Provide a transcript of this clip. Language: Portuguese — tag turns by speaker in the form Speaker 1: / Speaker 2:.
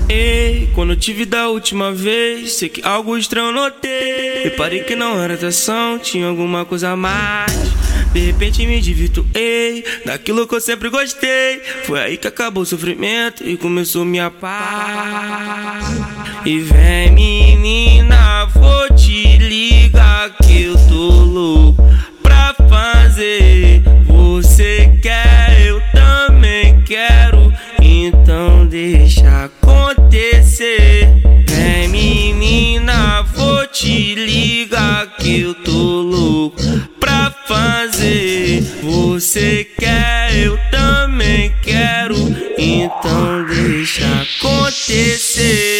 Speaker 1: Ei, quando eu te vi da última vez, sei que algo estranho eu notei. Reparei que não era atração, tinha alguma coisa a mais. De repente me desvirtuei daquilo que eu sempre gostei. Foi aí que acabou o sofrimento e começou minha paz. E vem menina, vou te ligar que eu tô louco pra fazer. Você quer, eu também quero, então deixa acontecer. Vem menina, vou te ligar que eu tô louco pra fazer. Você quer, eu também quero, então deixa acontecer.